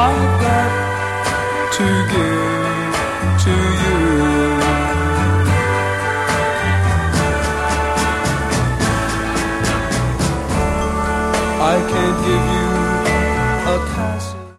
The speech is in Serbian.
I've got to give to you. I can't give you